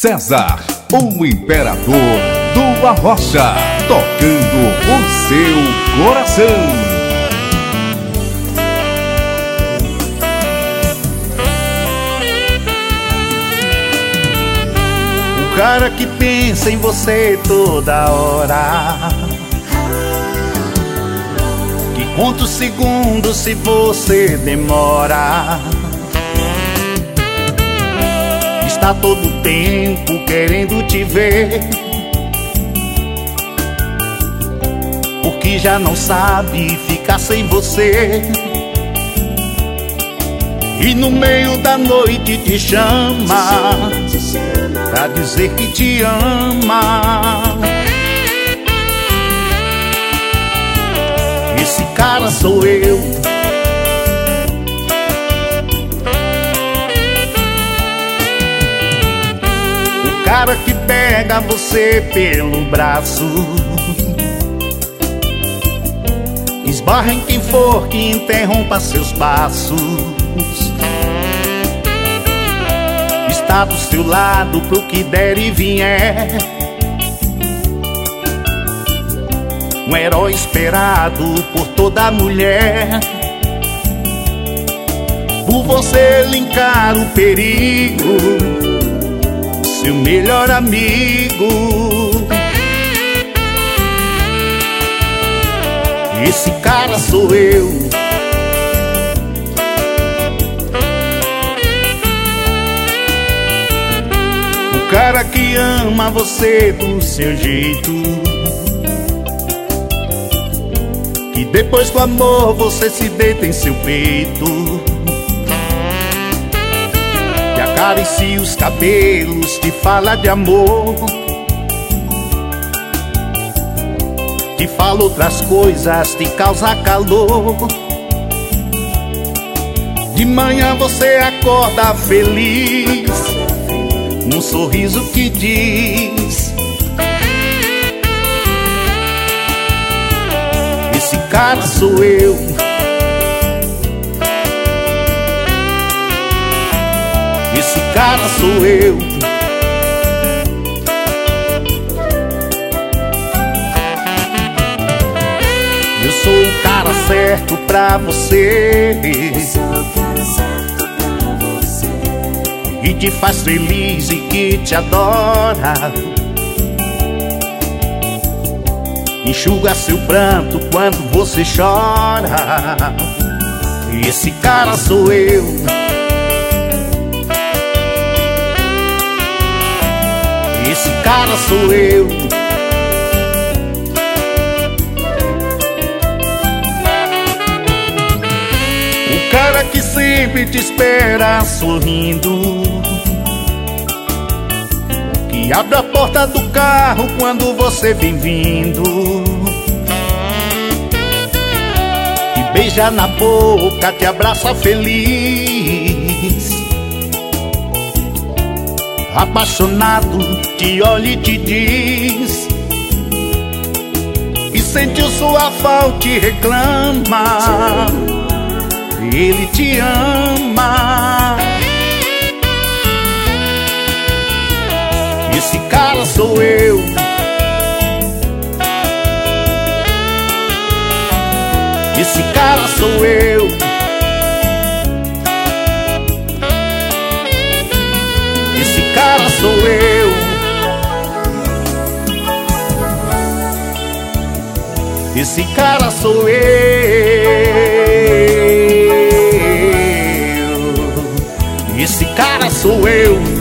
César, o imperador do Arrocha, tocando o seu coração. O cara que pensa em você toda hora, que conta os segundos se você demora, está todo tempo querendo te ver, porque já não sabe ficar sem você. E no meio da noite te chama pra dizer que te ama. Esse cara sou eu. O cara que pega você pelo braço, esbarra em quem for que interrompa seus passos, está do seu lado pro que der e vier, um herói esperado por toda mulher. Por você ele encara o perigo, seu melhor amigo. Esse cara sou eu. O cara que ama você do seu jeito, que depois do amor você se deita em seu peito, que acaricia os cabelos, te fala de amor, que fala outras coisas, te causa calor. De manhã você acorda feliz, num sorriso que diz: esse cara sou eu. Esse cara sou eu. Eu sou o cara certo pra você, que te faz feliz e que te adora, enxuga seu pranto quando você chora. Esse cara sou eu. Esse cara sou eu. O cara que sempre te espera sorrindo, que abre a porta do carro quando você vem vindo, que beija na boca, te abraça feliz, apaixonado, te olha e te diz que sentiu sua falta e reclama. Ele te ama. Esse cara sou eu. Esse cara sou eu. Esse cara sou eu. Esse cara sou eu. Esse cara sou eu.